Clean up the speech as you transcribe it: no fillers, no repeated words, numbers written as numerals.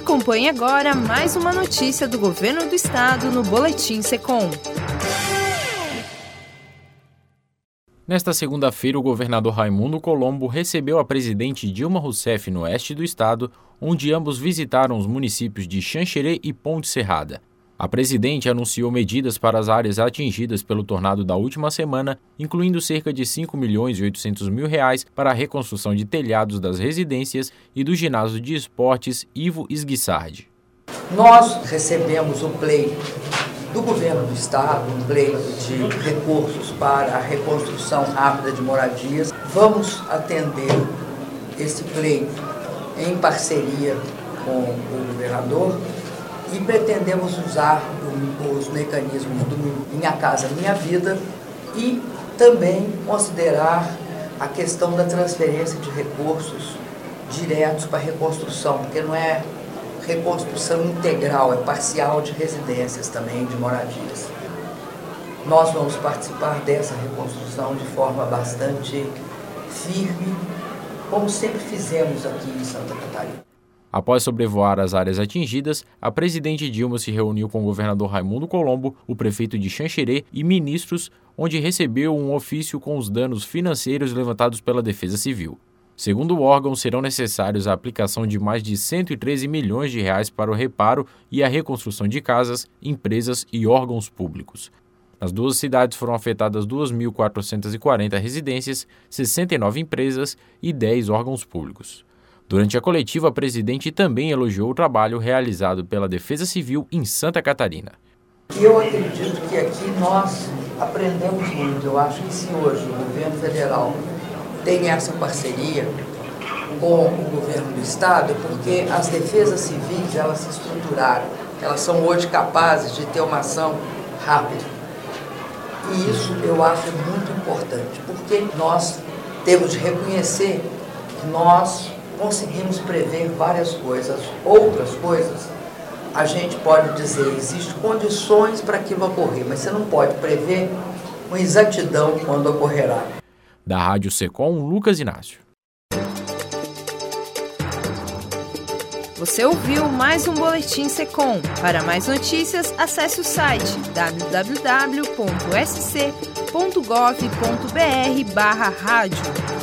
Acompanhe agora mais uma notícia do Governo do Estado no Boletim SECOM. Nesta segunda-feira, o governador Raimundo Colombo recebeu a presidente Dilma Rousseff no oeste do estado, onde ambos visitaram os municípios de Xanxerê e Ponte Serrada. A presidente anunciou medidas para as áreas atingidas pelo tornado da última semana, incluindo cerca de R$ 5.800.000 para a reconstrução de telhados das residências e do ginásio de esportes Ivo Esguissardi. Nós recebemos o pleito do governo do estado, um pleito de recursos para a reconstrução rápida de moradias. Vamos atender esse pleito em parceria com o governador e pretendemos usar os mecanismos do Minha Casa Minha Vida e também considerar a questão da transferência de recursos diretos para a reconstrução, porque não é reconstrução integral, é parcial de residências também, de moradias. Nós vamos participar dessa reconstrução de forma bastante firme, como sempre fizemos aqui em Santa Catarina. Após sobrevoar as áreas atingidas, a presidente Dilma se reuniu com o governador Raimundo Colombo, o prefeito de Xanxerê e ministros, onde recebeu um ofício com os danos financeiros levantados pela Defesa Civil. Segundo o órgão, serão necessários a aplicação de mais de 113 milhões de reais para o reparo e a reconstrução de casas, empresas e órgãos públicos. Nas duas cidades foram afetadas 2.440 residências, 69 empresas e 10 órgãos públicos. Durante a coletiva, a presidente também elogiou o trabalho realizado pela Defesa Civil em Santa Catarina. Eu acredito que aqui nós aprendemos muito. Eu acho que se hoje o governo federal tem essa parceria com o governo do estado, é porque as defesas civis, elas se estruturaram, elas são hoje capazes de ter uma ação rápida. E isso eu acho muito importante, porque nós temos de reconhecer que nós conseguimos prever várias coisas. Outras coisas, a gente pode dizer, existem condições para aquilo ocorrer, mas você não pode prever com exatidão quando ocorrerá. Da Rádio SECOM, Lucas Inácio. Você ouviu mais um Boletim SECOM. Para mais notícias, acesse o site www.sc.gov.br/rádio.